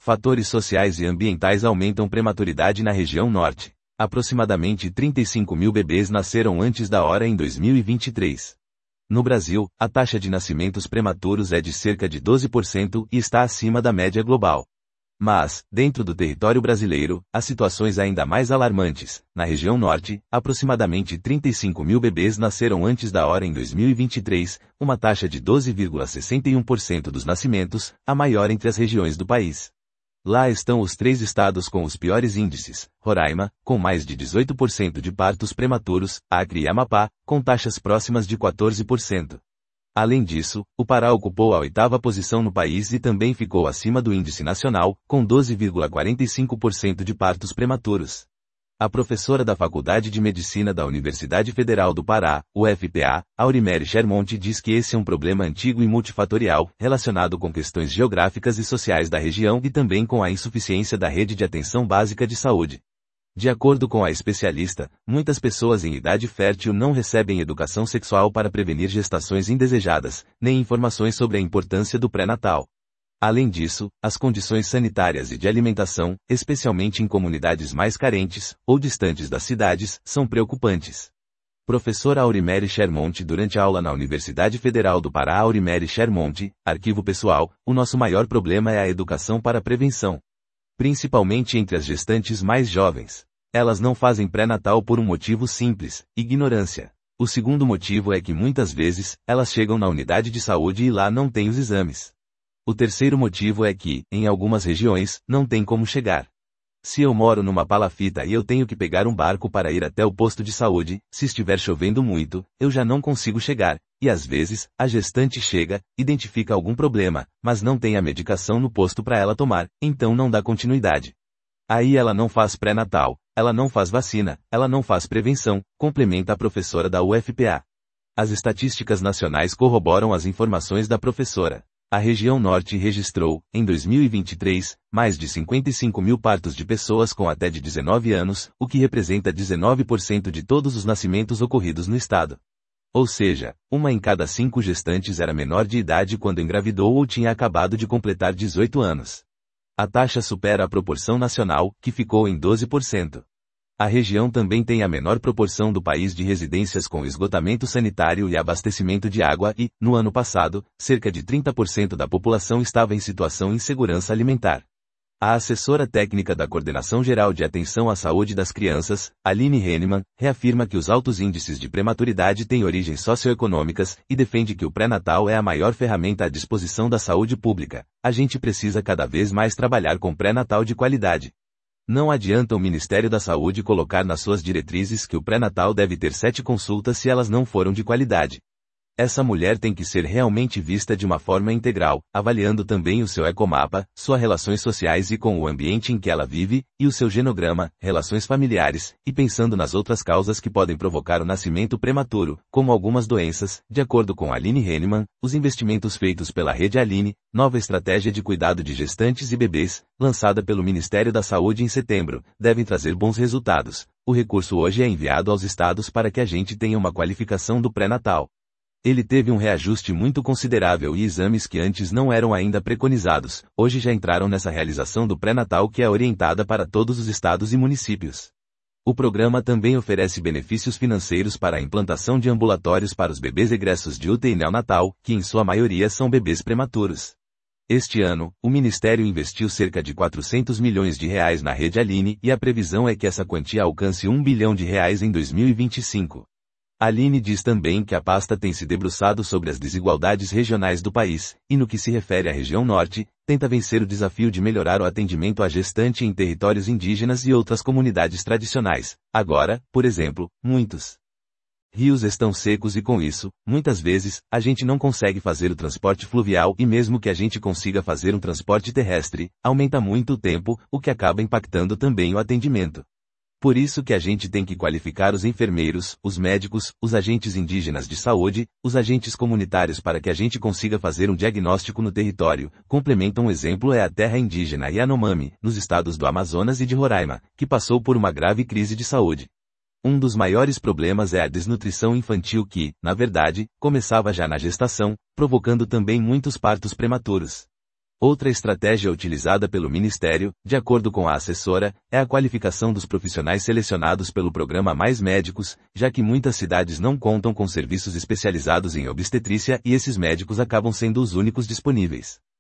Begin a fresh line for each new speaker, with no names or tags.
Fatores sociais e ambientais aumentam prematuridade na região norte. Aproximadamente 35 mil bebês nasceram antes da hora em 2023. No Brasil, a taxa de nascimentos prematuros é de cerca de 12% e está acima da média global. Mas, dentro do território brasileiro, há situações ainda mais alarmantes. Na região norte, aproximadamente 35 mil bebês nasceram antes da hora em 2023, uma taxa de 12,61% dos nascimentos, a maior entre as regiões do país. Lá estão os 3 estados com os piores índices: Roraima, com mais de 18% de partos prematuros, Acre e Amapá, com taxas próximas de 14%. Além disso, o Pará ocupou a 8ª posição no país e também ficou acima do índice nacional, com 12,45% de partos prematuros. A professora da Faculdade de Medicina da Universidade Federal do Pará, UFPA, Aurimere Chermonti, diz que esse é um problema antigo e multifatorial, relacionado com questões geográficas e sociais da região e também com a insuficiência da rede de atenção básica de saúde. De acordo com a especialista, muitas pessoas em idade fértil não recebem educação sexual para prevenir gestações indesejadas, nem informações sobre a importância do pré-natal. Além disso, as condições sanitárias e de alimentação, especialmente em comunidades mais carentes ou distantes das cidades, são preocupantes. Professora Aurimere Chermonti, durante a aula na Universidade Federal do Pará. Aurimere Chermonti, arquivo pessoal: o nosso maior problema é a educação para a prevenção. Principalmente entre as gestantes mais jovens. Elas não fazem pré-natal por um motivo simples: ignorância. O segundo motivo é que muitas vezes, elas chegam na unidade de saúde e lá não tem os exames. O terceiro motivo é que, em algumas regiões, não tem como chegar. Se eu moro numa palafita e eu tenho que pegar um barco para ir até o posto de saúde, se estiver chovendo muito, eu já não consigo chegar, e às vezes, a gestante chega, identifica algum problema, mas não tem a medicação no posto para ela tomar, então não dá continuidade. Aí ela não faz pré-natal, ela não faz vacina, ela não faz prevenção, complementa a professora da UFPA. As estatísticas nacionais corroboram as informações da professora. A região norte registrou, em 2023, mais de 55 mil partos de pessoas com até de 19 anos, o que representa 19% de todos os nascimentos ocorridos no estado. Ou seja, 1 em cada 5 gestantes era menor de idade quando engravidou ou tinha acabado de completar 18 anos. A taxa supera a proporção nacional, que ficou em 12%. A região também tem a menor proporção do país de residências com esgotamento sanitário e abastecimento de água e, no ano passado, cerca de 30% da população estava em situação de insegurança alimentar. A assessora técnica da Coordenação Geral de Atenção à Saúde das Crianças, Aline Henneman, reafirma que os altos índices de prematuridade têm origens socioeconômicas e defende que o pré-natal é a maior ferramenta à disposição da saúde pública. A gente precisa cada vez mais trabalhar com pré-natal de qualidade. Não adianta o Ministério da Saúde colocar nas suas diretrizes que o pré-natal deve ter 7 consultas se elas não foram de qualidade. Essa mulher tem que ser realmente vista de uma forma integral, avaliando também o seu ecomapa, suas relações sociais e com o ambiente em que ela vive, e o seu genograma, relações familiares, e pensando nas outras causas que podem provocar o nascimento prematuro, como algumas doenças. De acordo com Aline Henneman, os investimentos feitos pela Rede Aline, nova estratégia de cuidado de gestantes e bebês, lançada pelo Ministério da Saúde em setembro, devem trazer bons resultados. O recurso hoje é enviado aos estados para que a gente tenha uma qualificação do pré-natal. Ele teve um reajuste muito considerável e exames que antes não eram ainda preconizados, hoje já entraram nessa realização do pré-natal que é orientada para todos os estados e municípios. O programa também oferece benefícios financeiros para a implantação de ambulatórios para os bebês egressos de UTI neonatal, que em sua maioria são bebês prematuros. Este ano, o Ministério investiu cerca de R$400 milhões na Rede Aline e a previsão é que essa quantia alcance R$1 bilhão em 2025. Aline diz também que a pasta tem se debruçado sobre as desigualdades regionais do país, e no que se refere à região norte, tenta vencer o desafio de melhorar o atendimento à gestante em territórios indígenas e outras comunidades tradicionais. Agora, por exemplo, muitos rios estão secos e com isso, muitas vezes, a gente não consegue fazer o transporte fluvial e mesmo que a gente consiga fazer um transporte terrestre, aumenta muito o tempo, o que acaba impactando também o atendimento. Por isso que a gente tem que qualificar os enfermeiros, os médicos, os agentes indígenas de saúde, os agentes comunitários para que a gente consiga fazer um diagnóstico no território. Complementa um exemplo é a terra indígena Yanomami, nos estados do Amazonas e de Roraima, que passou por uma grave crise de saúde. Um dos maiores problemas é a desnutrição infantil que, na verdade, começava já na gestação, provocando também muitos partos prematuros. Outra estratégia utilizada pelo Ministério, de acordo com a assessora, é a qualificação dos profissionais selecionados pelo programa Mais Médicos, já que muitas cidades não contam com serviços especializados em obstetrícia e esses médicos acabam sendo os únicos disponíveis.